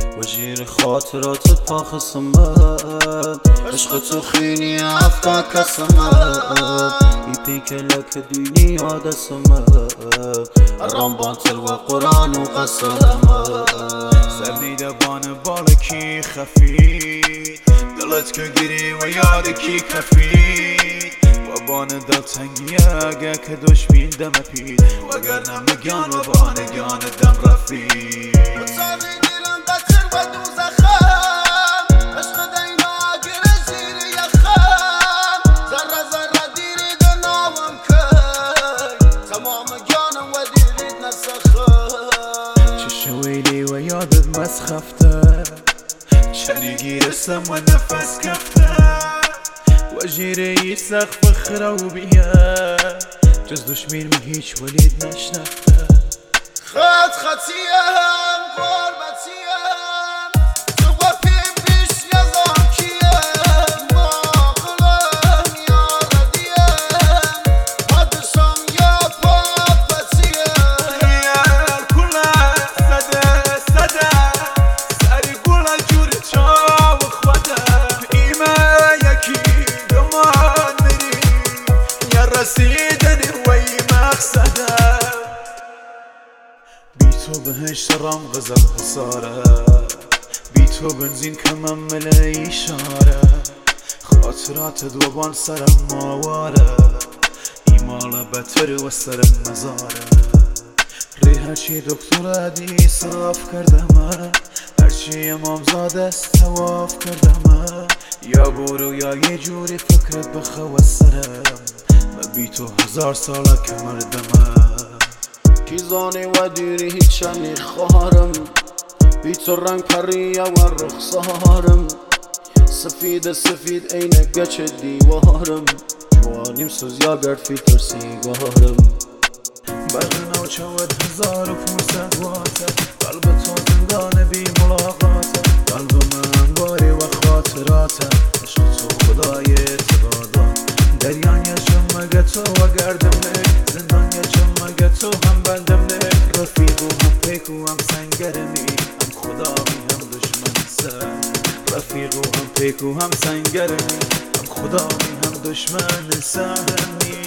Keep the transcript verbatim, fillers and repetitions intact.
وجیر خاطراتت پا خسمت عشق تو خینی افتا کسمت ای پیک لک دینی آدسمت ارام بانتر و قرآن و قسمت سرنیده بان بالکی خفید دلت که گیری و یاد کی کفید و بان دلتنگیه اگه که دشمین دم پید وگر نمیگان و بانگان دم رفید شويلي ويادت مسخفته شنيجي رسم ونفس كفته وجيري سقف خروبيه جز دشمين مهيج وليد نشنفته خط خطيهم غربتيهم رسيدني وي مقصده بيتو بهش رام غزل خساره بيتو بنزين كمان ملي اشاره خاطرات دوبان سرم ماواره ایمال بتر و سرم مزاره ری هرچی دکتر عدی صاف کردم هرچی امامزاده است تواف کردم یا برو یا یه جوری فکرت بخوا سرم بی تو هزار ساله که مردمه کیزانی و دیری هیچ شنی خواهرم بی تو رنگ پریه و رخسارم سفید سفید عین گچ دیوارم جوانیم سوزیا گرد فیلتر سیگارم برق نوچود هزار و پونصد واته قلب تو زندان بی ملاقاته قلب من باری و خاطراته عشق تو خدای اعتقادات دریان یه چمگه تو و گردم نه زندان یه چمگه تو هم بندم نه رفیق و هم پیک و هم سنگرمی هم خدامی هم دشمن سر رفیق و هم پیک و هم سنگرمی هم خدامی هم دشمن سرمی